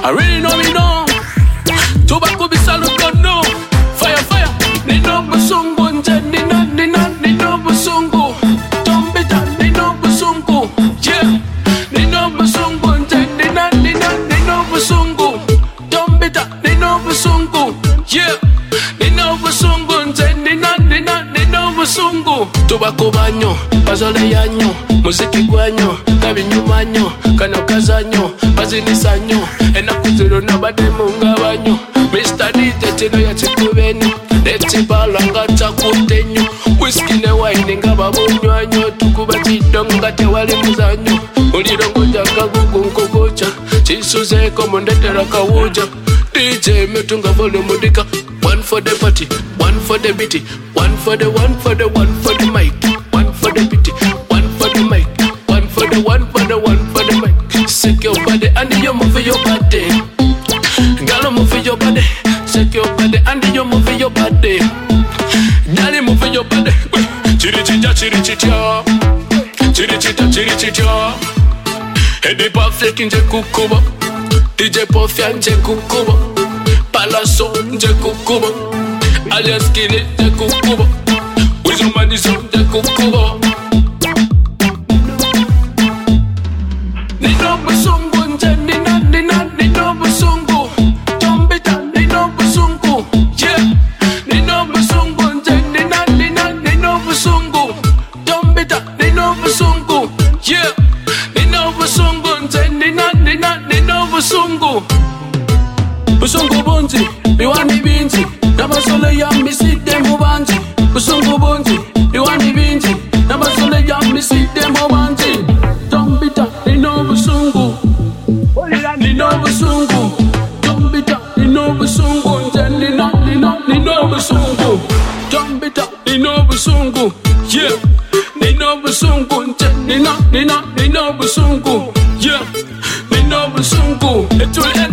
I really know me know. Tobacco be salut no. Fire fire. Nino busungu nje nino busungu. Tombita nino busungu. Yeah. Nino busungu nje nino busungu. Tombita nino busungu. Yeah. Nino busungu nje nino busungu. Tobacco banyo, bazole yanyo, muziki gwanyo, kabinyumanyo, kano kazanyo, bazinisanyo, enakuziro nabademu ngabanyo. Mr. DJ tino ya chikubenyo, neti balanga chakutenyo, whisky ne wine ngaba bunywanyo, tukuba chidonga tewali muzanyo, ulirongo janga gugunkogocha, chisuzeko mundetera kawuja. DJ metunga volume dika. One for the party, one for the beat, one for the mic, one for the beat, one for the mic, one for the mic. Shake your body and you move your body. Girl, move your body. Shake your body and you move your body. Girl, move your body. Chiri chita, chiri chita, chiri chita, chiri chita. Heady perfect nje kukuba. DJ Pofia nje kukuba. Palaso nje kukuba. Alias Kine nje kukuba. Wizumanizo nje kukuba. Nino busungu nje nino busungu. Tombita nino busungu. Yeah. Nino busungu nje nino busungu. Tombita nino busungu. Yeah. Nino busungu nje nino busungu. Busungu bunzi, biwani binzi. Namasole yambi site mubanzi. Busungu bunzi, biwani binzi. Namasole yambi site mubanzi. Tombita nino busungu. Nino busungu. Tombita nino busungu. Nino busungu. Tombita nino busungu. Yeah. Nino busungu. Nino busungu. Yeah. Nino busungu.